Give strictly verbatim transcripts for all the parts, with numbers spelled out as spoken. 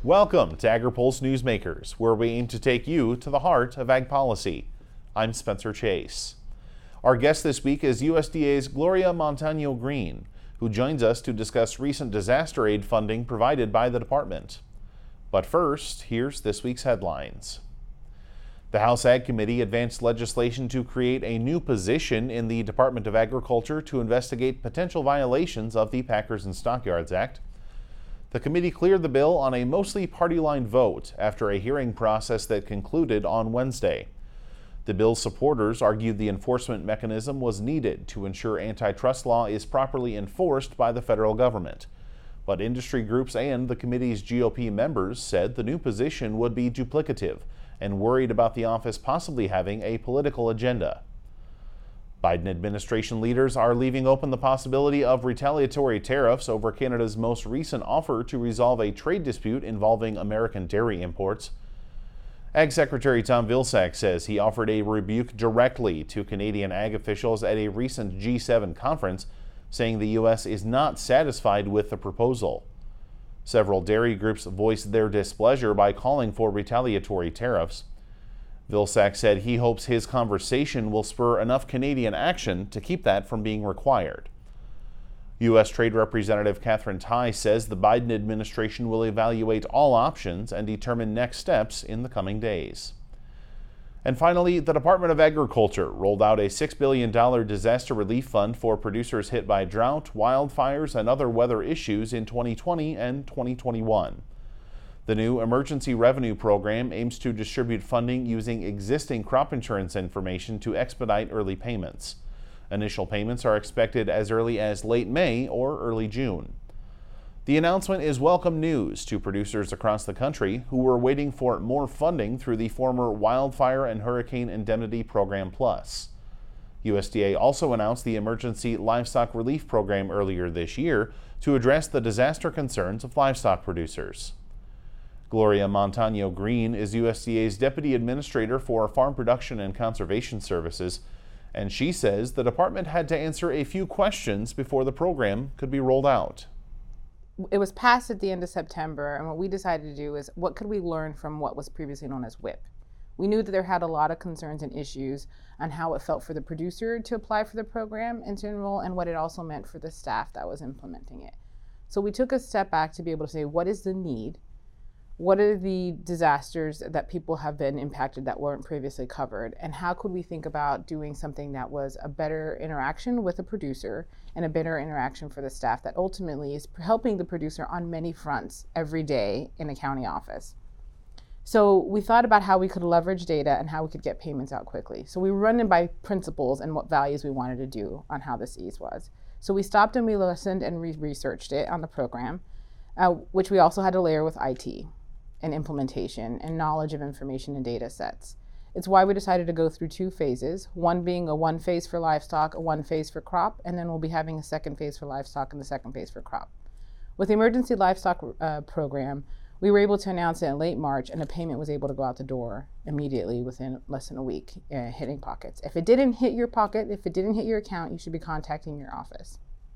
Welcome to AgriPulse Newsmakers, where we aim to take you to the heart of ag policy. I'm Spencer Chase. Our guest this week is U S D A's Gloria Montaño Green, who joins us to discuss recent disaster aid funding provided by the department. But first, here's this week's headlines. The House Ag Committee advanced legislation to create a new position in the Department of Agriculture to investigate potential violations of the Packers and Stockyards Act. The committee cleared the bill on a mostly party-line vote after a hearing process that concluded on Wednesday. The bill's supporters argued the enforcement mechanism was needed to ensure antitrust law is properly enforced by the federal government. But industry groups and the committee's G O P members said the new position would be duplicative and worried about the office possibly having a political agenda. Biden administration leaders are leaving open the possibility of retaliatory tariffs over Canada's most recent offer to resolve a trade dispute involving American dairy imports. Ag Secretary Tom Vilsack says he offered a rebuke directly to Canadian ag officials at a recent G seven conference, saying the U S is not satisfied with the proposal. Several dairy groups voiced their displeasure by calling for retaliatory tariffs. Vilsack said he hopes his conversation will spur enough Canadian action to keep that from being required. U S Trade Representative Katherine Tai says the Biden administration will evaluate all options and determine next steps in the coming days. And finally, the Department of Agriculture rolled out a six billion dollars disaster relief fund for producers hit by drought, wildfires, and other weather issues in twenty twenty and twenty twenty-one. The new Emergency Revenue Program aims to distribute funding using existing crop insurance information to expedite early payments. Initial payments are expected as early as late May or early June. The announcement is welcome news to producers across the country who were waiting for more funding through the former Wildfire and Hurricane Indemnity Program Plus. U S D A also announced the Emergency Livestock Relief Program earlier this year to address the disaster concerns of livestock producers. Gloria Montaño Green is U S D A's Deputy Administrator for Farm Production and Conservation Services, and she says the department had to answer a few questions before the program could be rolled out. It was passed at the end of September, and what we decided to do is what could we learn from what was previously known as WHIP. We knew that there had a lot of concerns and issues on how it felt for the producer to apply for the program and to enroll, and what it also meant for the staff that was implementing it. So we took a step back to be able to say, what is the need? What are the disasters that people have been impacted that weren't previously covered? And how could we think about doing something that was a better interaction with the producer and a better interaction for the staff that ultimately is helping the producer on many fronts every day in a county office? So we thought about how we could leverage data and how we could get payments out quickly. So we run it by principles and what values we wanted to do on how this ease was. So we stopped and we listened and we researched it on the program, uh, which we also had to layer with I T. And implementation and knowledge of information and data sets. It's why we decided to go through two phases, one being a one phase for livestock, a one phase for crop, and then we'll be having a second phase for livestock and the second phase for crop. With the Emergency Livestock uh, Program, we were able to announce it in late March, and a payment was able to go out the door immediately within less than a week, uh, hitting pockets. If it didn't hit your pocket, if it didn't hit your account, you should be contacting your office.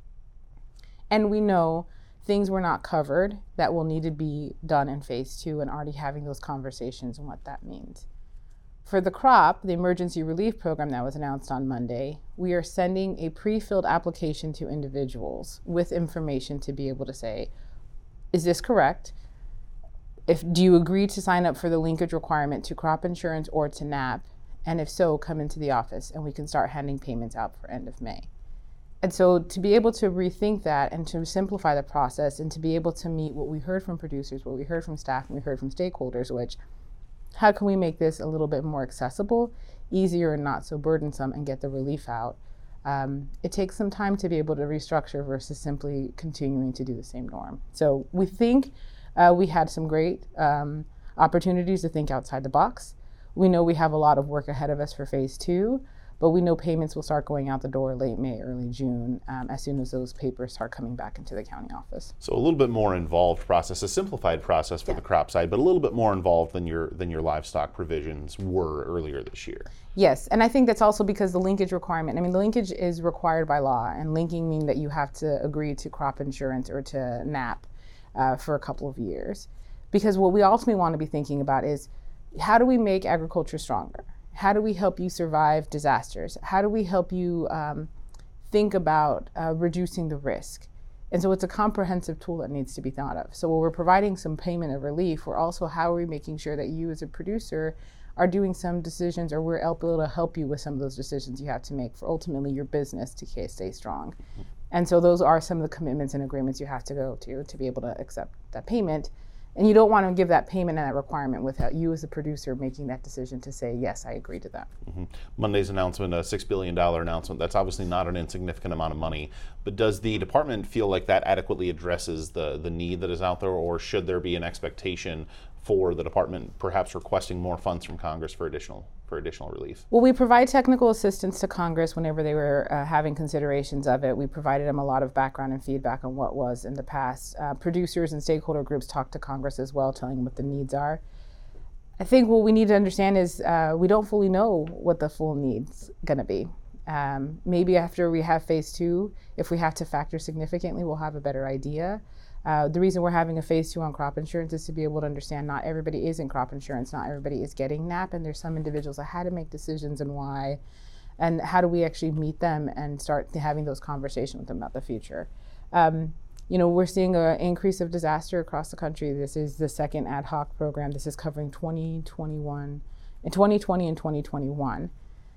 And we know things were not covered that will need to be done in phase two, and already having those conversations and what that means. For the crop, the emergency relief program that was announced on Monday, we are sending a pre-filled application to individuals with information to be able to say, is this correct? If, do you agree to sign up for the linkage requirement to crop insurance or to N A P? And if so, come into the office and we can start handing payments out for end of May. And so to be able to rethink that and to simplify the process and to be able to meet what we heard from producers, what we heard from staff, and we heard from stakeholders, which, how can we make this a little bit more accessible, easier, and not so burdensome, and get the relief out? Um, it takes some time to be able to restructure versus simply continuing to do the same norm. So we think uh, we had some great um, opportunities to think outside the box. We know we have a lot of work ahead of us for phase two, but we know payments will start going out the door late May, early June, um, as soon as those papers start coming back into the county office. So a little bit more involved process, a simplified process for yeah. the crop side, but a little bit more involved than your than your livestock provisions were earlier this year. Yes, and I think that's also because the linkage requirement, I mean, the linkage is required by law, and linking means that you have to agree to crop insurance or to N A P uh, for a couple of years. Because what we ultimately want to be thinking about is, how do we make agriculture stronger? How do we help you survive disasters? How do we help you um, think about uh, reducing the risk? And so it's a comprehensive tool that needs to be thought of. So while we're providing some payment of relief, we're also, how are we making sure that you as a producer are doing some decisions, or we're able to help you with some of those decisions you have to make for ultimately your business to stay strong. And so those are some of the commitments and agreements you have to go to to be able to accept that payment. And you don't want to give that payment and that requirement without you as a producer making that decision to say, yes, I agree to that. Mm-hmm. Monday's announcement, a six billion dollars announcement, that's obviously not an insignificant amount of money. But does the department feel like that adequately addresses the, the need that is out there, or should there be an expectation for the department perhaps requesting more funds from Congress for additional for additional relief? Well, we provide technical assistance to Congress whenever they were uh, having considerations of it. We provided them a lot of background and feedback on what was in the past. Uh, producers and stakeholder groups talk to Congress as well, telling them what the needs are. I think what we need to understand is uh, we don't fully know what the full need's going to be. Um, maybe after we have phase two, if we have to factor significantly, we'll have a better idea. Uh, the reason we're having a phase two on crop insurance is to be able to understand not everybody is in crop insurance, not everybody is getting N A P, and there's some individuals that had to make decisions and why, and how do we actually meet them and start having those conversations with them about the future. Um, you know, we're seeing an increase of disaster across the country. This is the second ad hoc program. This is covering twenty twenty-one, in twenty twenty and twenty twenty-one.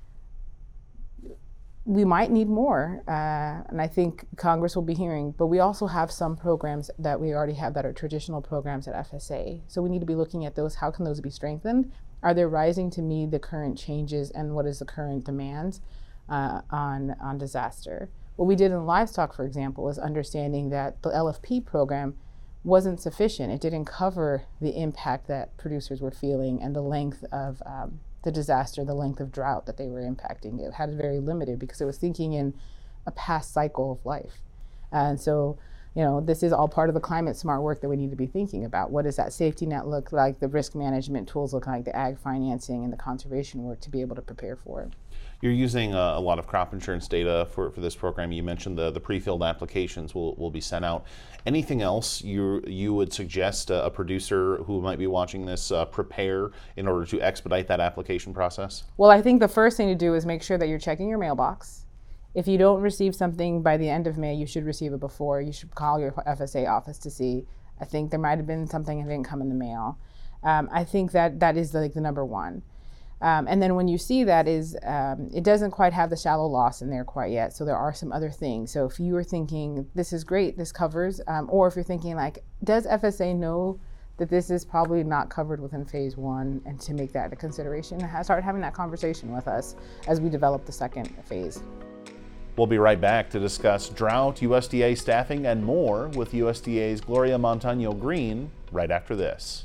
We might need more, uh, and I think Congress will be hearing, but we also have some programs that we already have that are traditional programs at F S A. So we need to be looking at those. How can those be strengthened? Are they rising to meet the current changes, and what is the current demands uh, on, on disaster? What we did in livestock, for example, is understanding that the L F P program wasn't sufficient. It didn't cover the impact that producers were feeling and the length of um, the disaster, the length of drought that they were impacting. It had very limited because it was thinking in a past cycle of life. And so, you know, this is all part of the climate smart work that we need to be thinking about. What does that safety net look like, the risk management tools look like, the ag financing and the conservation work to be able to prepare for it. You're using a, a lot of crop insurance data for, for this program. You mentioned the, the pre-filled applications will, will be sent out. Anything else you you would suggest a, a producer who might be watching this uh, prepare in order to expedite that application process? Well, I think the first thing to do is make sure that you're checking your mailbox. If you don't receive something by the end of May, you should receive it before. You should call your F S A office to see. I think there might have been something that didn't come in the mail. Um, I think that that is like the number one. Um, and then when you see that is, um, it doesn't quite have the shallow loss in there quite yet. So there are some other things. So if you are thinking, this is great, this covers, um, or if you're thinking like, does F S A know that this is probably not covered within phase one, and to make that a consideration, and start having that conversation with us as we develop the second phase. We'll be right back to discuss drought, U S D A staffing, and more with U S D A's Gloria Montaño Green right after this.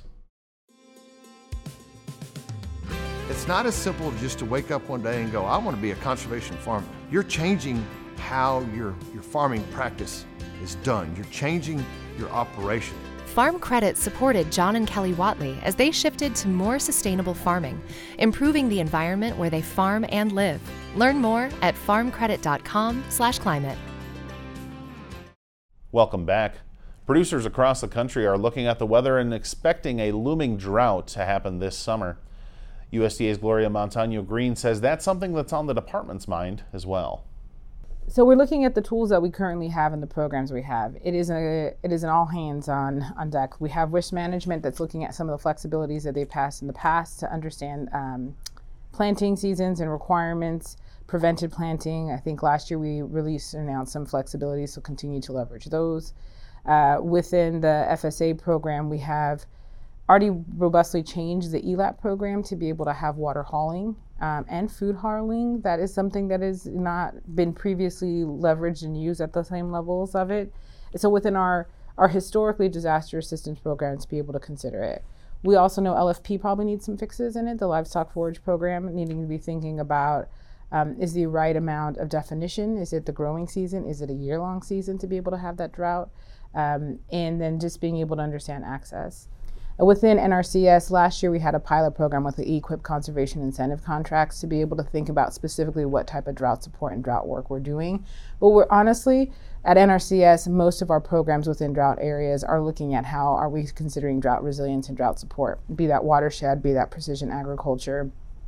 It's not as simple just to wake up one day and go, I want to be a conservation farmer. You're changing how your, your farming practice is done. You're changing your operation. Farm Credit supported John and Kelly Watley as they shifted to more sustainable farming, improving the environment where they farm and live. Learn more at farm credit dot com slash climate. Welcome back. Producers across the country are looking at the weather and expecting a looming drought to happen this summer. U S D A's Gloria Montaño Green says that's something that's on the department's mind as well. So we're looking at the tools that we currently have and the programs we have. It is a it is an all hands on on deck. We have risk management that's looking at some of the flexibilities that they've passed in the past to understand um, planting seasons and requirements, prevented planting. I think last year we released and announced some flexibilities, so continue to leverage those. Uh, within the F S A program, we have already robustly changed the E L A P program to be able to have water hauling um, and food hauling. That is something that has not been previously leveraged and used at the same levels of it. So within our, our historically disaster assistance program, to be able to consider it. We also know L F P probably needs some fixes in it, the livestock forage program, needing to be thinking about um, is the right amount of definition? Is it the growing season? Is it a year-long season to be able to have that drought? Um, and then just being able to understand access. Uh, within N R C S, last year we had a pilot program with the E-Quip conservation incentive contracts to be able to think about specifically what type of drought support and drought work we're doing. But we're honestly, at N R C S, most of our programs within drought areas are looking at how are we considering drought resilience and drought support, be that watershed, be that precision agriculture,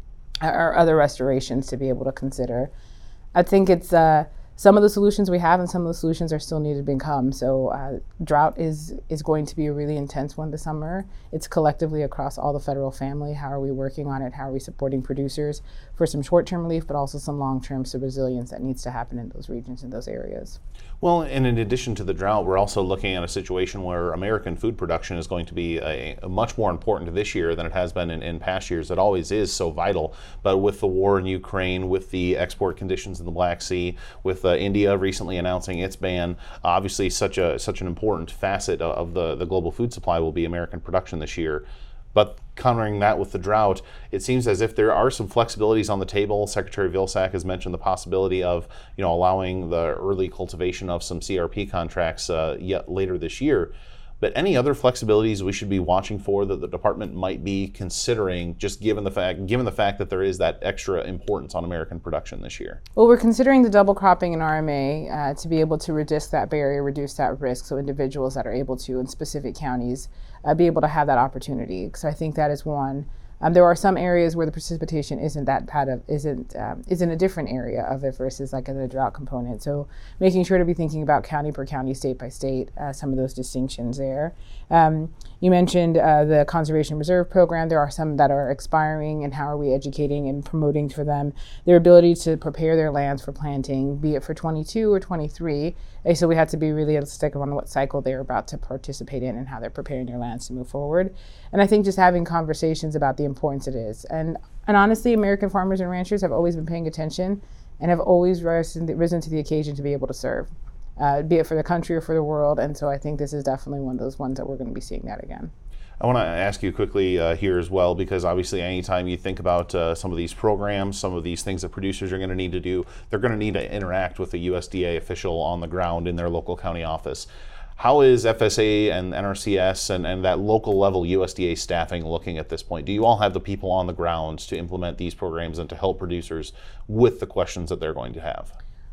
or other restorations to be able to consider. I think it's uh, some of the solutions we have and some of the solutions are still needed to become. So uh, drought is is going to be a really intense one this summer. It's collectively across all the federal family. How are we working on it? How are we supporting producers for some short-term relief, but also some long-term so resilience that needs to happen in those regions, in those areas. Well, and in addition to the drought, we're also looking at a situation where American food production is going to be a, a much more important this year than it has been in, in past years. It always is so vital, but with the war in Ukraine, with the export conditions in the Black Sea, with uh, India recently announcing its ban, obviously such a such an important facet of the, the global food supply will be American production this year. But countering that with the drought, it seems as if there are some flexibilities on the table. Secretary Vilsack has mentioned the possibility of, you know, allowing the early cultivation of some C R P contracts uh, yet later this year. But any other flexibilities we should be watching for that the department might be considering, just given the fact given the fact that there is that extra importance on American production this year? Well, we're considering the double cropping in R M A uh, to be able to reduce that barrier, reduce that risk, so individuals that are able to in specific counties uh, be able to have that opportunity. So I think that is one. Um, there are some areas where the precipitation isn't that bad of isn't um, is in a different area of it versus like in the drought component. So making sure to be thinking about county per county, state by state, uh, some of those distinctions there. Um, you mentioned uh, the Conservation Reserve Program. There are some that are expiring, and how are we educating and promoting for them their ability to prepare their lands for planting, be it for twenty-two or twenty-three. And so we have to be realistic on what cycle they're about to participate in and how they're preparing their lands to move forward. And I think just having conversations about the importance it is. And and honestly, American farmers and ranchers have always been paying attention and have always risen, risen to the occasion to be able to serve, uh, be it for the country or for the world. And so I think this is definitely one of those ones that we're going to be seeing that again. I want to ask you quickly uh, here as well, because obviously anytime you think about uh, some of these programs, some of these things that producers are going to need to do, they're going to need to interact with a U S D A official on the ground in their local county office. How is F S A and N R C S and, and that local level U S D A staffing looking at this point? Do you all have the people on the ground to implement these programs and to help producers with the questions that they're going to have?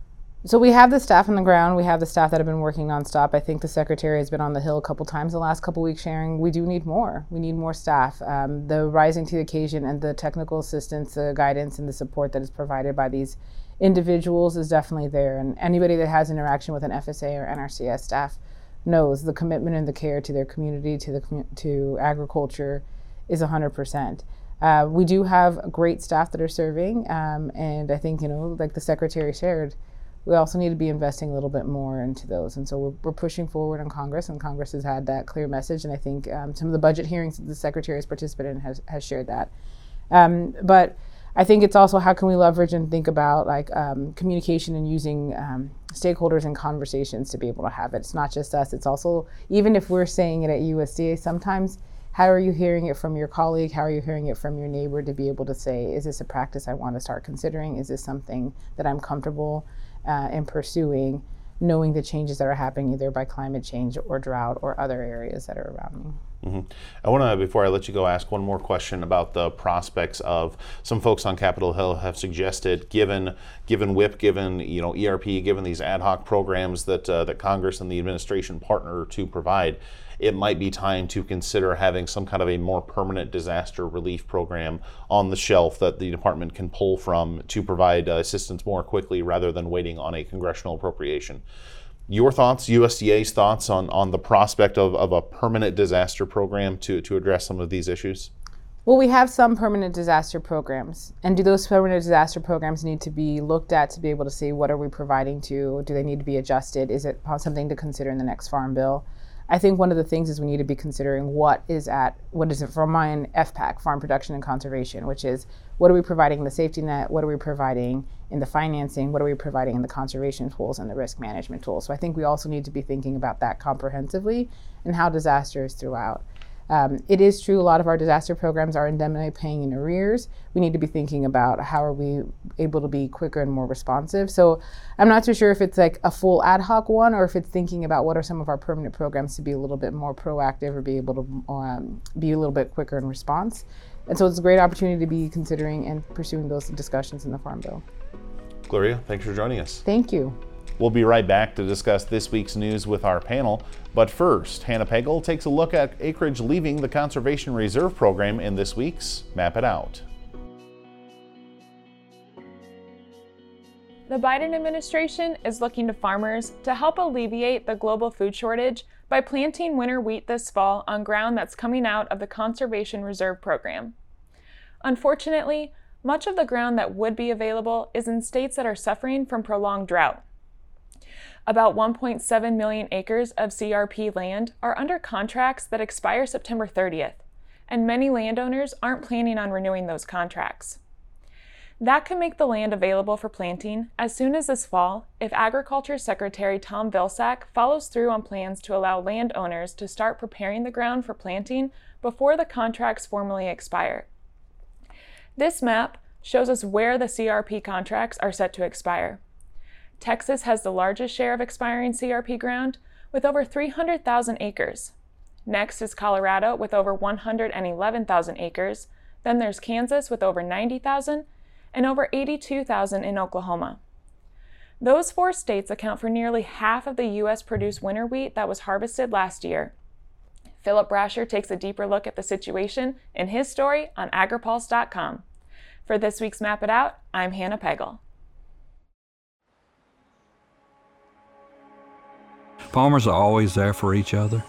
So we have the staff on the ground. We have the staff that have been working nonstop. I think the secretary has been on the Hill a couple times the last couple weeks sharing we do need more. We need more staff. Um, the rising to the occasion and the technical assistance, the guidance and the support that is provided by these individuals is definitely there. And anybody that has interaction with an F S A or N R C S staff knows the commitment and the care to their community, to the to agriculture is one hundred percent. Uh, we do have great staff that are serving, um, and I think, you know, like the secretary shared, we also need to be investing a little bit more into those. And so we're, we're pushing forward on Congress, and Congress has had that clear message. And I think um, some of the budget hearings that the secretary has participated in has, has shared that. Um, but I think it's also how can we leverage and think about like um, communication and using um, stakeholders and conversations to be able to have it. It's not just us, it's also, even if we're saying it at U S D A, sometimes how are you hearing it from your colleague? How are you hearing it from your neighbor to be able to say, is this a practice I want to start considering? Is this something that I'm comfortable uh, in pursuing, knowing the changes that are happening either by climate change or drought or other areas that are around me? Mm-hmm. I want to, before I let you go, ask one more question about the prospects of some folks on Capitol Hill have suggested, given given WHIP, given you know E R P, given these ad hoc programs that uh, that Congress and the administration partner to provide, it might be time to consider having some kind of a more permanent disaster relief program on the shelf that the department can pull from to provide uh, assistance more quickly rather than waiting on a congressional appropriation. Your thoughts, U S D A's thoughts on, on the prospect of, of a permanent disaster program to, to address some of these issues? Well, we have some permanent disaster programs. And do those permanent disaster programs need to be looked at to be able to see what are we providing to? Do they need to be adjusted? Is it something to consider in the next Farm Bill? I think one of the things is we need to be considering what is at, what is it for mine, F PAC, Farm Production and Conservation, which is what are we providing in the safety net, what are we providing in the financing, what are we providing in the conservation tools and the risk management tools. So I think we also need to be thinking about that comprehensively and how disaster is throughout. Um, it is true, a lot of our disaster programs are indemnity paying in arrears. We need to be thinking about how are we able to be quicker and more responsive. So I'm not too sure if it's like a full ad hoc one or if it's thinking about what are some of our permanent programs to be a little bit more proactive or be able to um, be a little bit quicker in response. And so it's a great opportunity to be considering and pursuing those discussions in the Farm Bill. Gloria, thanks for joining us. Thank you. We'll be right back to discuss this week's news with our panel. But first, Hannah Pagel takes a look at acreage leaving the Conservation Reserve Program in this week's Map It Out. The Biden administration is looking to farmers to help alleviate the global food shortage by planting winter wheat this fall on ground that's coming out of the Conservation Reserve Program. Unfortunately, much of the ground that would be available is in states that are suffering from prolonged drought. About one point seven million acres of C R P land are under contracts that expire September thirtieth, and many landowners aren't planning on renewing those contracts. That could make the land available for planting as soon as this fall if Agriculture Secretary Tom Vilsack follows through on plans to allow landowners to start preparing the ground for planting before the contracts formally expire. This map shows us where the C R P contracts are set to expire. Texas has the largest share of expiring C R P ground, with over three hundred thousand acres. Next is Colorado with over one hundred eleven thousand acres. Then there's Kansas with over ninety thousand, and over eighty-two thousand in Oklahoma. Those four states account for nearly half of the U S produced winter wheat that was harvested last year. Philip Brasher takes a deeper look at the situation in his story on agripulse dot com. For this week's Map It Out, I'm Hannah Pagel. Farmers are always there for each other.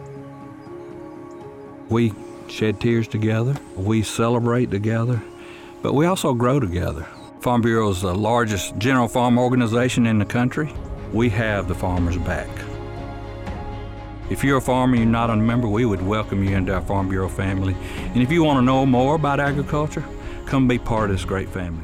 We shed tears together, we celebrate together, but we also grow together. Farm Bureau is the largest general farm organization in the country. We have the farmers' back. If you're a farmer and you're not a member, we would welcome you into our Farm Bureau family. And if you want to know more about agriculture, come be part of this great family.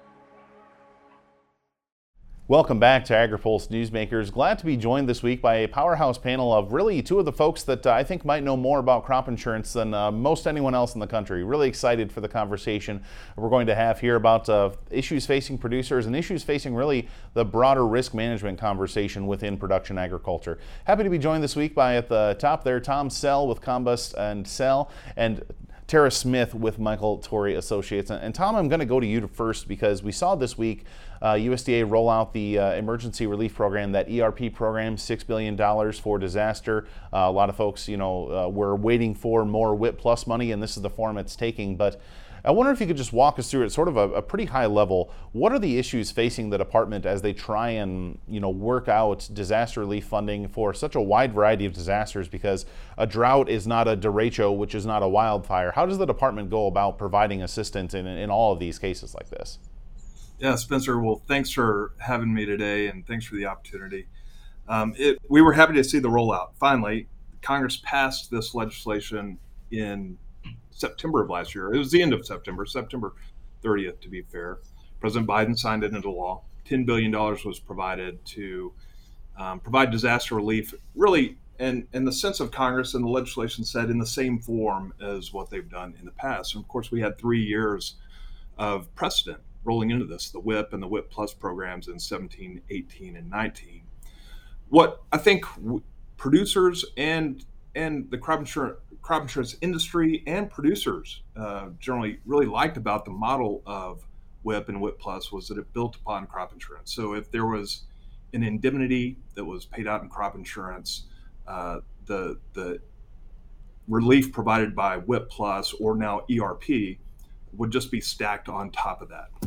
Welcome back to AgriPulse Newsmakers. Glad to be joined this week by a powerhouse panel of really two of the folks that uh, I think might know more about crop insurance than uh, most anyone else in the country. Really excited for the conversation we're going to have here about uh, issues facing producers and issues facing really the broader risk management conversation within production agriculture. Happy to be joined this week by at the top there, Tom Sell with Combust and Sell, and Tara Smith with Michael Torrey Associates. And, and Tom, I'm going to go to you first because we saw this week uh, U S D A roll out the uh, emergency relief program, that E R P program, six billion dollars for disaster. Uh, a lot of folks, you know, uh, were waiting for more WHIP Plus money, and this is the form it's taking. But I wonder if you could just walk us through it, sort of a, a pretty high level. What are the issues facing the department as they try and, you know, work out disaster relief funding for such a wide variety of disasters? Because a drought is not a derecho, which is not a wildfire. How does the department go about providing assistance in, in all of these cases like this? Yeah, Spencer, well, thanks for having me today, and thanks for the opportunity. Um, it, we were happy to see the rollout. Finally, Congress passed this legislation in September of last year. It was the end of September, September thirtieth, to be fair. President Biden signed it into law. ten billion dollars was provided to um, provide disaster relief, really, in, in the sense of Congress and the legislation said in the same form as what they've done in the past. And of course, we had three years of precedent rolling into this, the WHIP and the WHIP Plus programs in seventeen, eighteen, and nineteen. What I think w- producers and and the crop insurance crop insurance industry and producers uh, generally really liked about the model of WHIP and WHIP Plus was that it built upon crop insurance. So if there was an indemnity that was paid out in crop insurance, uh, the the relief provided by WHIP Plus, or now E R P, would just be stacked on top of that.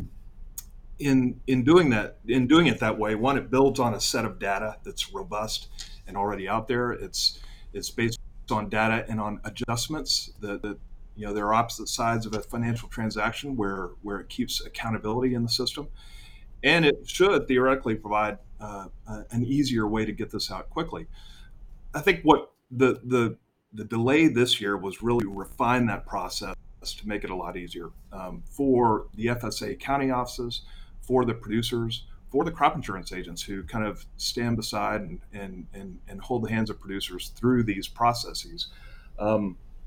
In in doing that, in doing it that way, one, it builds on a set of data that's robust and already out there. It's it's based on data and on adjustments that, that you know there are opposite sides of a financial transaction where where it keeps accountability in the system, and it should theoretically provide uh, uh, an easier way to get this out quickly. I think what the the the delay this year was really refine that process to make it a lot easier um, for the F S A county offices, for the producers, for the crop insurance agents who kind of stand beside and and and, and hold the hands of producers through these processes. Um,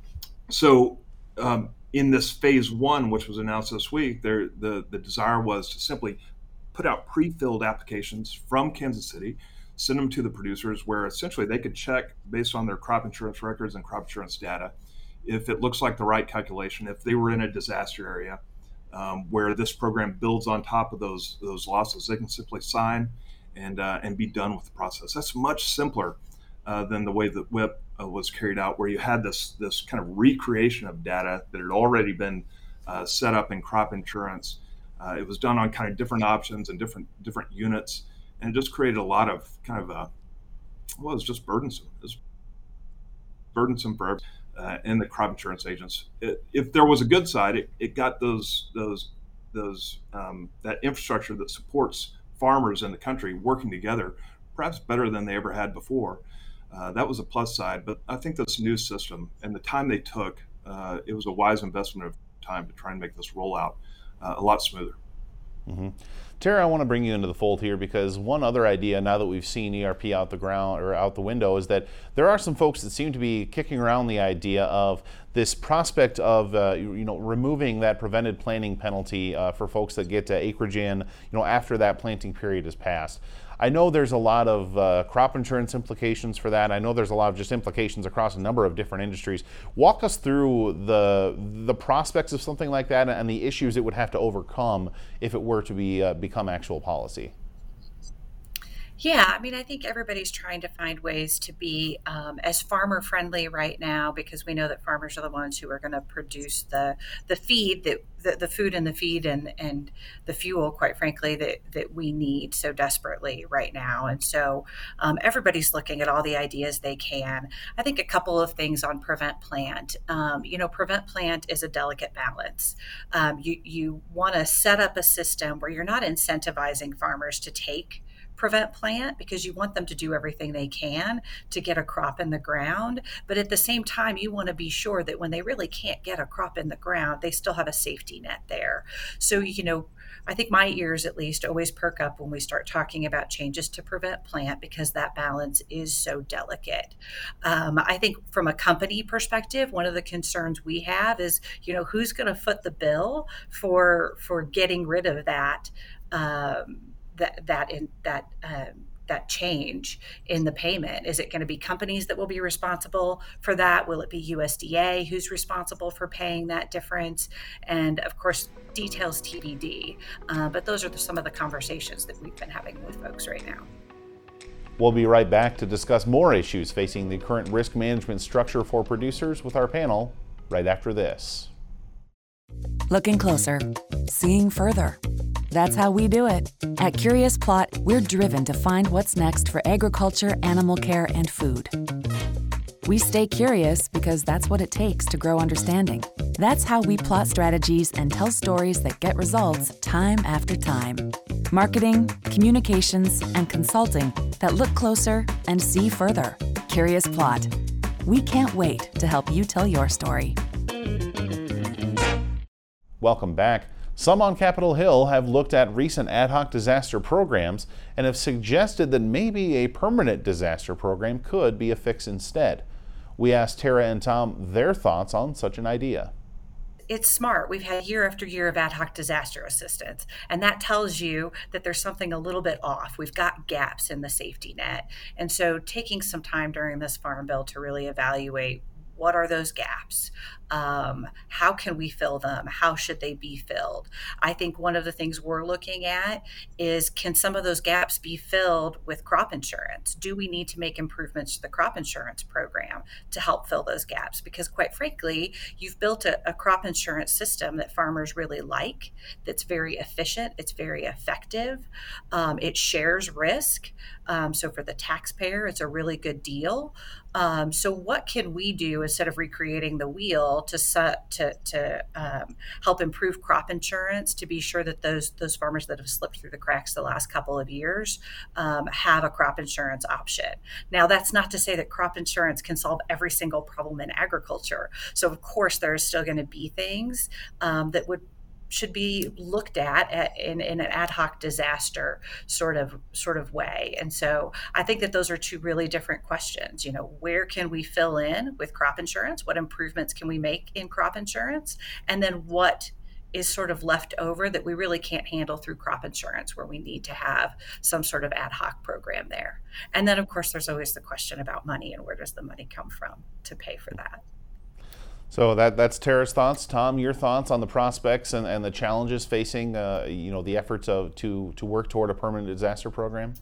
so um, in this phase one, which was announced this week, there the the desire was to simply put out pre-filled applications from Kansas City, send them to the producers, where essentially they could check based on their crop insurance records and crop insurance data if it looks like the right calculation, if they were in a disaster area um, where this program builds on top of those those losses, they can simply sign and uh, and be done with the process. That's much simpler uh, than the way that WHIP uh, was carried out, where you had this this kind of recreation of data that had already been uh, set up in crop insurance. Uh, it was done on kind of different options and different different units, and it just created a lot of kind of a well, it was just burdensome. It was burdensome for uh, and the crop insurance agents. It, if there was a good side, it, it got those those those um, that infrastructure that supports farmers in the country working together, perhaps better than they ever had before. Uh, that was a plus side. But I think this new system and the time they took, uh, it was a wise investment of time to try and make this rollout uh, a lot smoother. Mm-hmm. Tara, I want to bring you into the fold here, because one other idea, now that we've seen E R P out the ground or out the window, is that there are some folks that seem to be kicking around the idea of this prospect of uh, you know removing that prevented planting penalty uh, for folks that get uh, acreage in you know after that planting period has passed. I know there's a lot of uh, crop insurance implications for that. I know there's a lot of just implications across a number of different industries. Walk us through the the prospects of something like that and the issues it would have to overcome if it were to be uh, become actual policy. Yeah, I mean, I think everybody's trying to find ways to be um, as farmer friendly right now, because we know that farmers are the ones who are going to produce the the feed that the, the food and the feed and and the fuel, quite frankly, that that we need so desperately right now. And so um, everybody's looking at all the ideas they can. I think a couple of things on prevent plant. Um, you know, prevent plant is a delicate balance. Um, you you want to set up a system where you're not incentivizing farmers to take prevent plant, because you want them to do everything they can to get a crop in the ground. But at the same time, you want to be sure that when they really can't get a crop in the ground, they still have a safety net there. So, you know, I think my ears at least always perk up when we start talking about changes to prevent plant, because that balance is so delicate. Um, I think from a company perspective, one of the concerns we have is, you know, who's going to foot the bill for for getting rid of that um, that that in that um, that change in the payment? Is it going to be companies that will be responsible for that? Will it be U S D A who's responsible for paying that difference? And of course, details T B D. Uh, but those are the, some of the conversations that we've been having with folks right now. We'll be right back to discuss more issues facing the current risk management structure for producers with our panel right after this. Looking closer, seeing further. That's how we do it. At Curious Plot, we're driven to find what's next for agriculture, animal care, and food. We stay curious because that's what it takes to grow understanding. That's how we plot strategies and tell stories that get results time after time. Marketing, communications, and consulting that look closer and see further. Curious Plot. We can't wait to help you tell your story. Welcome back. Some on Capitol Hill have looked at recent ad hoc disaster programs and have suggested that maybe a permanent disaster program could be a fix instead. We asked Tara and Tom their thoughts on such an idea. It's smart. We've had year after year of ad hoc disaster assistance, and that tells you that there's something a little bit off. We've got gaps in the safety net. And so taking some time during this Farm Bill to really evaluate what are those gaps? Um, how can we fill them? How should they be filled? I think one of the things we're looking at is, can some of those gaps be filled with crop insurance? Do we need to make improvements to the crop insurance program to help fill those gaps? Because quite frankly, you've built a, a crop insurance system that farmers really like, that's very efficient, it's very effective, um, it shares risk. Um, so for the taxpayer, it's a really good deal. Um, so what can we do instead of recreating the wheel to to to um, help improve crop insurance, to be sure that those those farmers that have slipped through the cracks the last couple of years um, have a crop insurance option? Now, that's not to say that crop insurance can solve every single problem in agriculture. So of course, there are still going to be things um, that would should be looked at, at in, in an ad hoc disaster sort of sort of way. And so I think that those are two really different questions. You know, where can we fill in with crop insurance? What improvements can we make in crop insurance? And then what is sort of left over that we really can't handle through crop insurance, where we need to have some sort of ad hoc program there. And then, of course, there's always the question about money and where does the money come from to pay for that. So that that's Tara's thoughts. Tom, your thoughts on the prospects and, and the challenges facing, uh, you know, the efforts of to to work toward a permanent disaster program?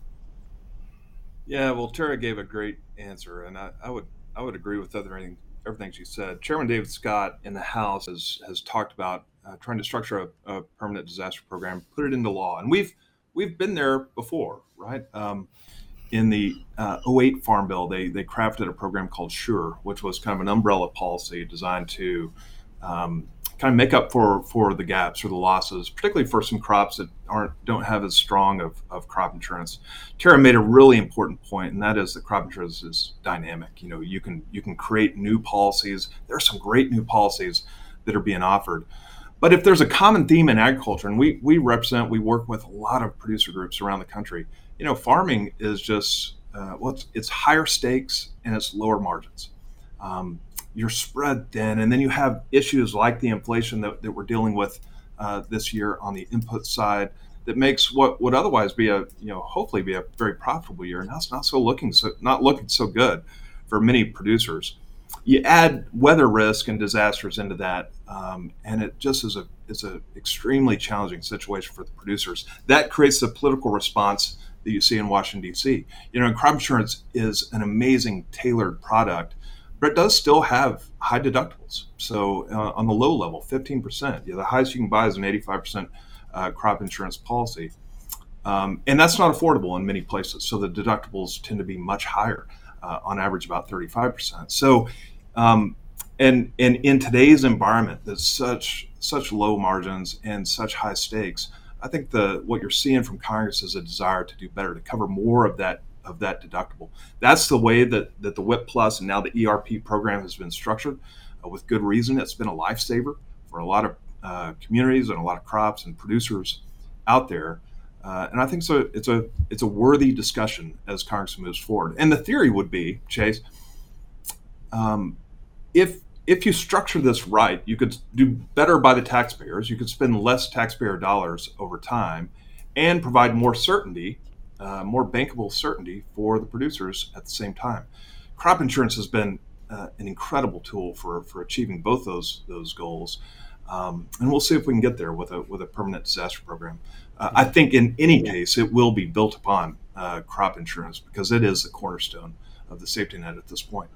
Yeah, well, Tara gave a great answer, and I, I would I would agree with everything everything she said. Chairman David Scott in the House has has talked about uh, trying to structure a, a permanent disaster program, put it into law, and we've we've been there before, right? Um, in the uh, oh eight Farm Bill, they they crafted a program called SURE, which was kind of an umbrella policy designed to um, kind of make up for for the gaps or the losses, particularly for some crops that aren't don't have as strong of, of crop insurance. Tara made a really important point, and that is that crop insurance is dynamic. You know, you can you can create new policies. There are some great new policies that are being offered. But if there's a common theme in agriculture, and we we represent, we work with a lot of producer groups around the country, you know, farming is just, uh, well, it's, it's higher stakes and it's lower margins. Um, you're spread thin, and then you have issues like the inflation that, that we're dealing with uh, this year on the input side that makes what would otherwise be a, you know, hopefully be a very profitable year. Now it's not so looking so not looking so good for many producers. You add weather risk and disasters into that, um, and it just is a is a extremely challenging situation for the producers. That creates the political response that you see in Washington, D C. You know, and crop insurance is an amazing tailored product, but it does still have high deductibles. So uh, on the low level, fifteen percent. Yeah, the highest you can buy is an eighty-five percent uh, crop insurance policy. Um, and that's not affordable in many places. So the deductibles tend to be much higher, uh, on average about thirty-five percent. So, um, and, and in today's environment, there's such, such low margins and such high stakes. I think the what you're seeing from Congress is a desire to do better, to cover more of that of that deductible. That's the way that, that the WHIP Plus and now the E R P program has been structured, uh, with good reason. It's been a lifesaver for a lot of uh, communities and a lot of crops and producers out there. Uh, and I think so. It's a it's a worthy discussion as Congress moves forward. And the theory would be, Chase, um, if if you structure this right, you could do better by the taxpayers. You could spend less taxpayer dollars over time, and provide more certainty, uh, more bankable certainty for the producers at the same time. Crop insurance has been uh, an incredible tool for for achieving both those those goals. Um, and we'll see if we can get there with a with a permanent disaster program. Uh, I think in any case, it will be built upon uh, crop insurance because it is the cornerstone of the safety net at this point.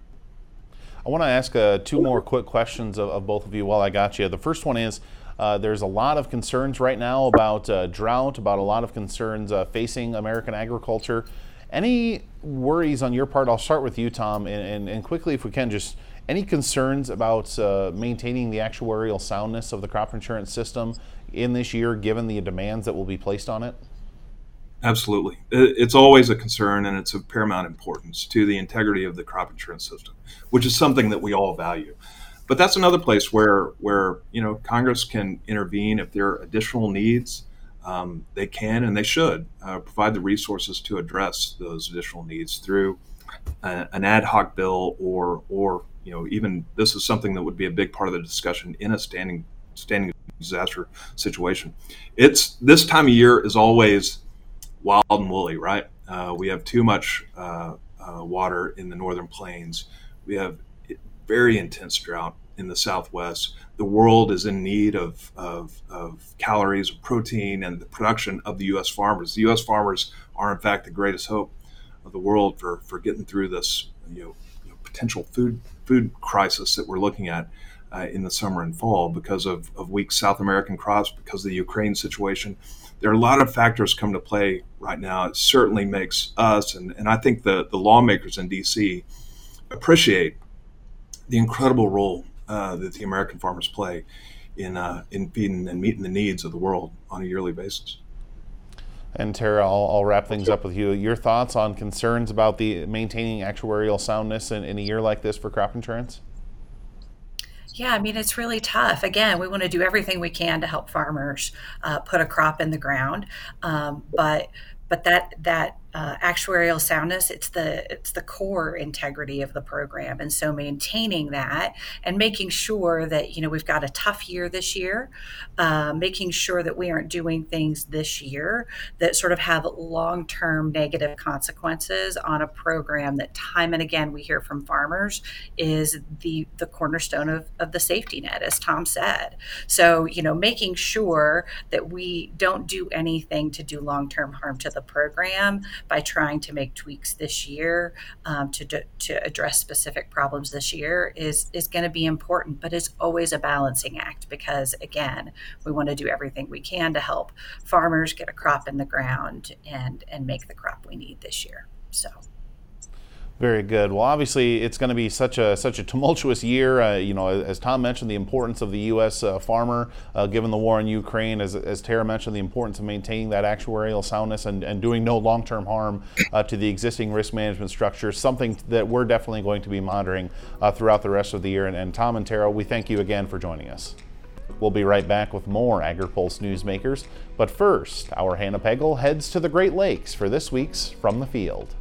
I want to ask uh, two more quick questions of, of both of you while I got you. The first one is, uh, there's a lot of concerns right now about uh, drought, about a lot of concerns uh, facing American agriculture. Any worries on your part? I'll start with you, Tom, and, and, and quickly, if we can, just any concerns about uh, maintaining the actuarial soundness of the crop insurance system in this year, given the demands that will be placed on it? Absolutely. It's always a concern, and it's of paramount importance to the integrity of the crop insurance system, which is something that we all value. But that's another place where, where you know, Congress can intervene if there are additional needs. Um, they can and they should uh, provide the resources to address those additional needs through a, an ad hoc bill, or, or you know, even this is something that would be a big part of the discussion in a standing standing disaster situation. It's this time of year is always wild and woolly, right? Uh, we have too much uh, uh, water in the northern plains. We have very intense drought in the Southwest. The world is in need of, of, of calories, of protein, and the production of the U S farmers. The U S farmers are, in fact, the greatest hope of the world for, for getting through this you know, you know, potential food food crisis that we're looking at uh, in the summer and fall because of, of weak South American crops, because of the Ukraine situation. There are a lot of factors come to play right now. It certainly makes us, and, and I think the, the lawmakers in D C appreciate the incredible role uh, that the American farmers play in uh, in feeding and meeting the needs of the world on a yearly basis. And Tara, I'll, I'll wrap things up with you. Your thoughts on concerns about the maintaining actuarial soundness in, in a year like this for crop insurance? Yeah, I mean, it's really tough. Again, we want to do everything we can to help farmers uh, put a crop in the ground, um, but but that that uh, actuarial soundness, it's the it's the core integrity of the program, and so maintaining that and making sure that you know we've got a tough year this year, uh, making sure that we aren't doing things this year that sort of have long-term negative consequences on a program that time and again we hear from farmers is the the cornerstone of, of the safety net, as Tom said. So you know making sure that we don't do anything to do long-term harm to the program by trying to make tweaks this year um, to to address specific problems this year is is going to be important, but it's always a balancing act because again, we want to do everything we can to help farmers get a crop in the ground and and make the crop we need this year. So. Very good. Well, obviously, it's going to be such a such a tumultuous year. Uh, you know, as Tom mentioned, the importance of the U S uh, farmer, uh, given the war in Ukraine. As, as Tara mentioned, the importance of maintaining that actuarial soundness and, and doing no long-term harm uh, to the existing risk management structure. Something that we're definitely going to be monitoring uh, throughout the rest of the year. And, and Tom and Tara, we thank you again for joining us. We'll be right back with more AgriPulse Newsmakers. But first, our Hannah Pegel heads to the Great Lakes for this week's From the Field.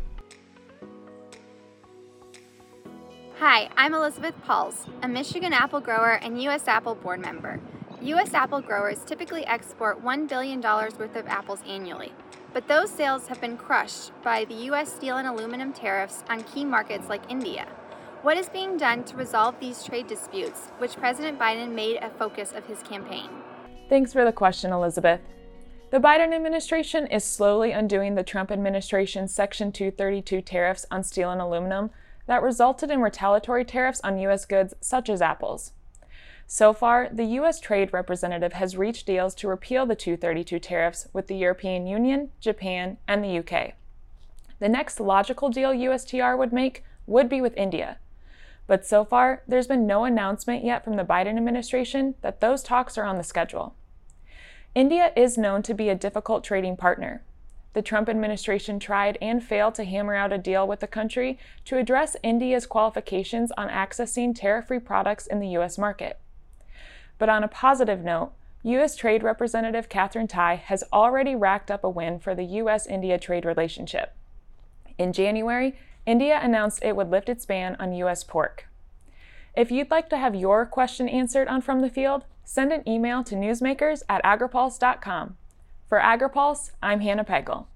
Hi, I'm Elizabeth Pauls, a Michigan apple grower and U S Apple board member. U S apple growers typically export one billion dollars worth of apples annually, but those sales have been crushed by the U S steel and aluminum tariffs on key markets like India. What is being done to resolve these trade disputes, which President Biden made a focus of his campaign? Thanks for the question, Elizabeth. The Biden administration is slowly undoing the Trump administration's Section two thirty-two tariffs on steel and aluminum that resulted in retaliatory tariffs on U S goods such as apples. So far, the U S Trade Representative has reached deals to repeal the two thirty-two tariffs with the European Union, Japan, and the U K. The next logical deal U S T R would make would be with India. But so far, there's been no announcement yet from the Biden administration that those talks are on the schedule. India is known to be a difficult trading partner. The Trump administration tried and failed to hammer out a deal with the country to address India's qualifications on accessing tariff-free products in the U S market. But on a positive note, U S Trade Representative Katherine Tai has already racked up a win for the U S India trade relationship. In January, India announced it would lift its ban on U S pork. If you'd like to have your question answered on From the Field, send an email to newsmakers at agripulse dot com. For AgriPulse, I'm Hannah Pegel.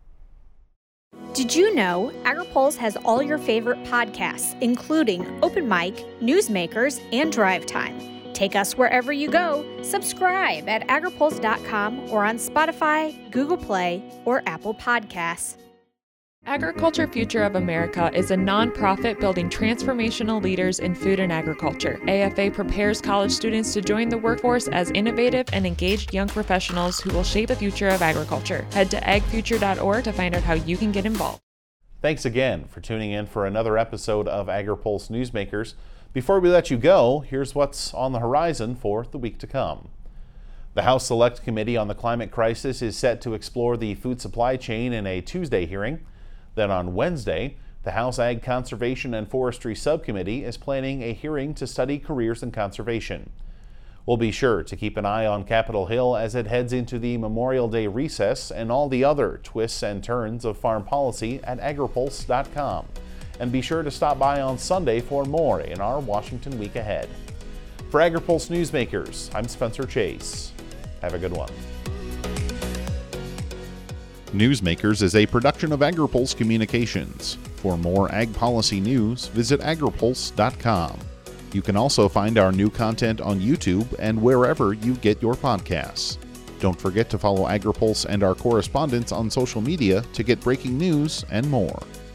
Did you know AgriPulse has all your favorite podcasts, including Open Mic, Newsmakers, and Drive Time? Take us wherever you go. Subscribe at agripulse dot com or on Spotify, Google Play, or Apple Podcasts. Agriculture Future of America is a nonprofit building transformational leaders in food and agriculture. A F A prepares college students to join the workforce as innovative and engaged young professionals who will shape the future of agriculture. Head to ag future dot org to find out how you can get involved. Thanks again for tuning in for another episode of AgriPulse Newsmakers. Before we let you go, here's what's on the horizon for the week to come. The House Select Committee on the Climate Crisis is set to explore the food supply chain in a Tuesday hearing. Then on Wednesday, the House Ag Conservation and Forestry Subcommittee is planning a hearing to study careers in conservation. We'll be sure to keep an eye on Capitol Hill as it heads into the Memorial Day recess and all the other twists and turns of farm policy at agripulse dot com. And be sure to stop by on Sunday for more in our Washington week ahead. For AgriPulse Newsmakers, I'm Spencer Chase. Have a good one. Newsmakers is a production of AgriPulse Communications. For more ag policy news, visit agripulse dot com. You can also find our new content on YouTube and wherever you get your podcasts. Don't forget to follow AgriPulse and our correspondents on social media to get breaking news and more.